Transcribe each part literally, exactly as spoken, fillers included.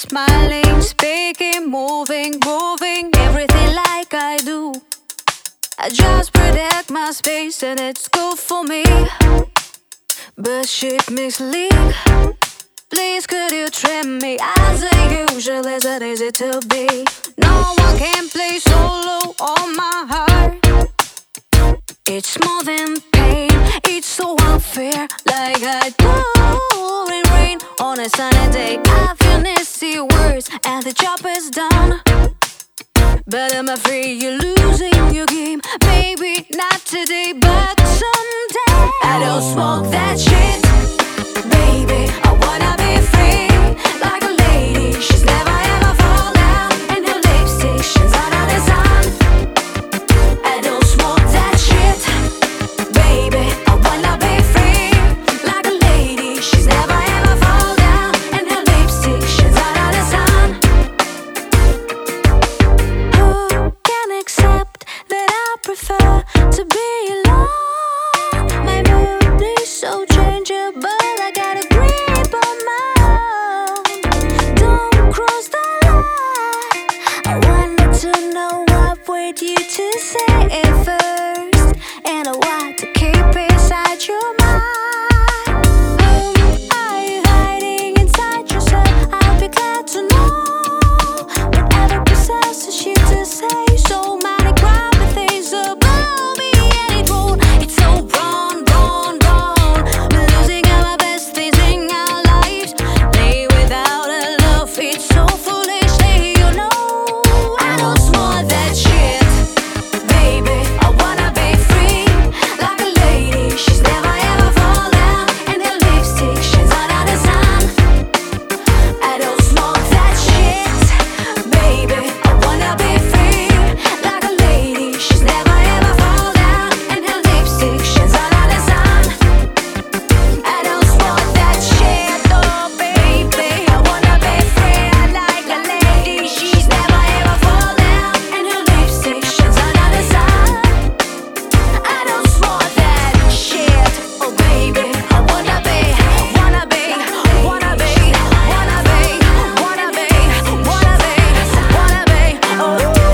smiling, speaking, moving, moving, everything like I do. I just protect my space and it's good for me. But shit mislead. Please could you trim me as usual as it is it to be. No one can play solo on my heart. It's more than pain, it's so unfair. Like I pouring rain on a sunny day. I feel nasty words and the job is done. But I'm afraid you're losing your game. Maybe not today, but someday. I don't smoke that shit, baby. I wanna be free, like a lady. She's never ever fall down, and her lipstick shines under the sun. I don't smoke that shit, baby. I wanna be free, like a lady. She's never ever fall down, and her lipstick shines under the sun. Who can accept that I prefer to be alone? My mood is so changeable, I got a grip on my own. Don't cross the line. I wanted to know what would you to say it first, and I want to keep inside your mind. Um, are you hiding inside yourself? I'll be glad to know whatever possesses you to say so many crappy things about me, and it won't. It's so wrong, wrong, wrong. We're losing our best things in our lives. Lay without a love, it's so foolish. Hey, you know I don't smoke that shit, baby. I wanna be free, like a lady. She's never ever fall down, and her lipstick shines under the sun. I don't smoke that shit, baby. I wanna be free, like a lady. She's never ever fall down, and her lipstick shines under the sun. I don't smoke that shit, oh baby. I wanna be free, like a lady. She's never ever fall down, and her lipstick shines under the sun. I don't smoke that shit, oh baby. I wanna be, wanna be, wanna be, wanna be, wanna be, wanna be, wanna be, oh, oh, oh.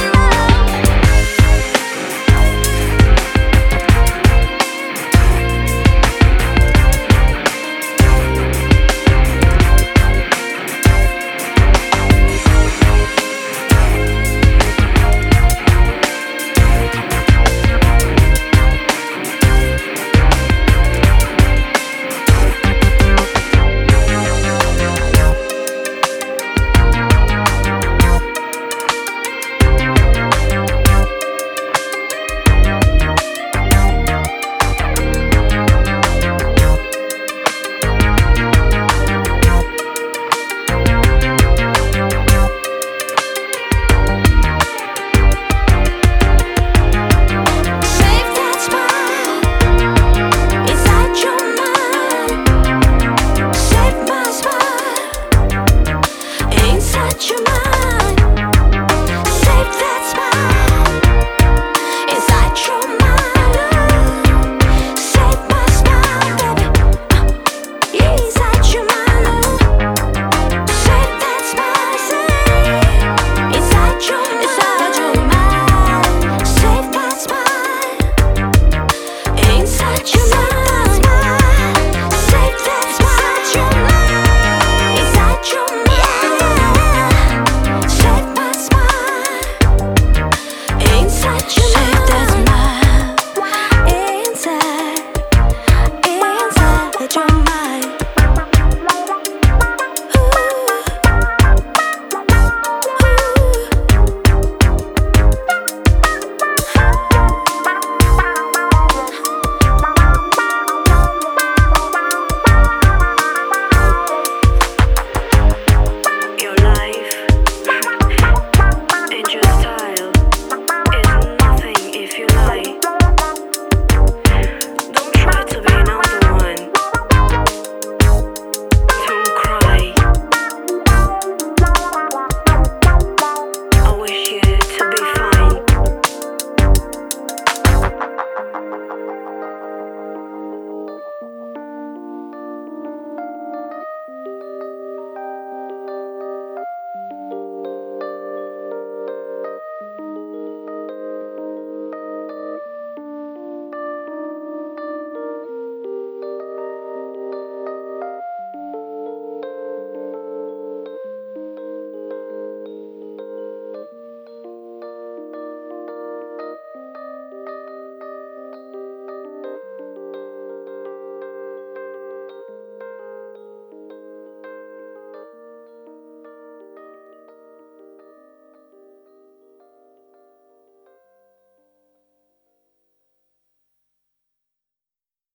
Save that smile inside your mind. Save my smile inside your mind. Save that